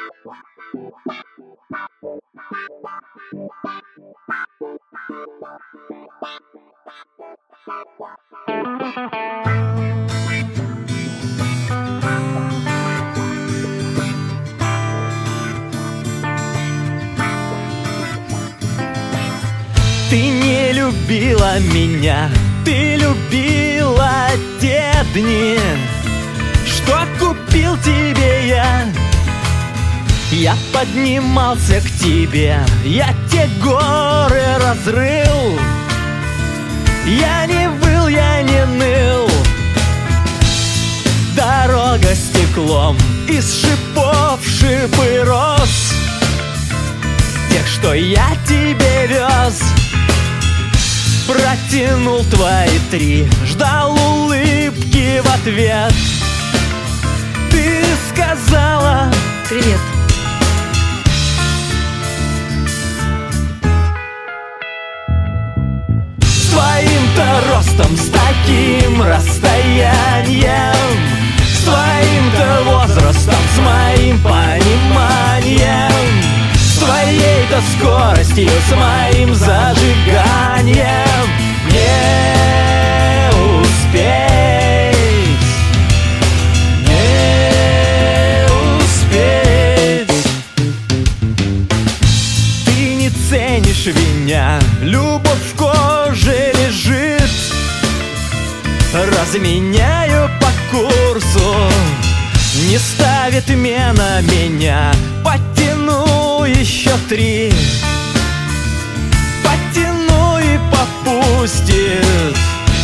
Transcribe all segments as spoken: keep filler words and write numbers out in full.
Ты не любила меня, ты любила те дни, что купил тебе я. Я поднимался к тебе, я те горы разрыл. Я не выл, я не ныл. Дорога стеклом из шипов шипы роз, тех, что я тебе вез. Протянул твои три, ждал улыбки в ответ. Ты сказала: привет. С твоим-то ростом, с таким расстоянием, с твоим-то возрастом, с моим пониманием, с твоей-то скоростью, с моим зажиганием не успеть, не успеть. Ты не ценишь меня, любовь в коже лежит. Разменяю по курсу, не ставит мена меня. Подтяну еще три, подтяну и попустит.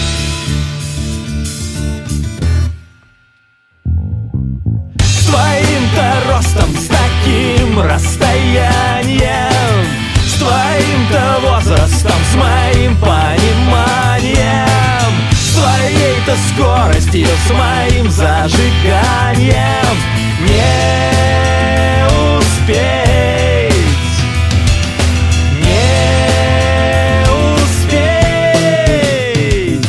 С твоим-то ростом, с таким расстоянием, с твоим-то возрастом, с моим пониманием, с твоей-то скоростью, с моим зажиганием не успеть, не успеть.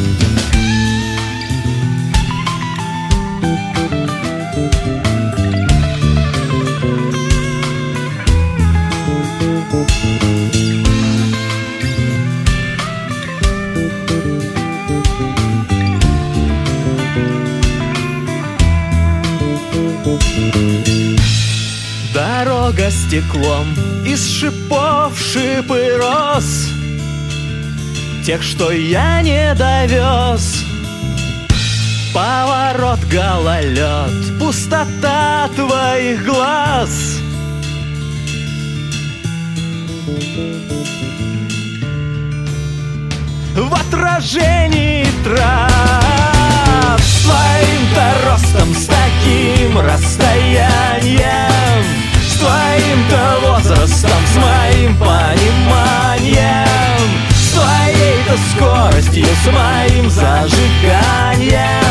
Дорога стеклом из шипов шипы роз, тех, что я не довез. Поворот, гололед, пустота твоих глаз. В отражении трав, с твоим-то ростом, с таким расстоянием, с твоим-то возрастом, с моим пониманием, с твоей-то скоростью, с моим зажиганием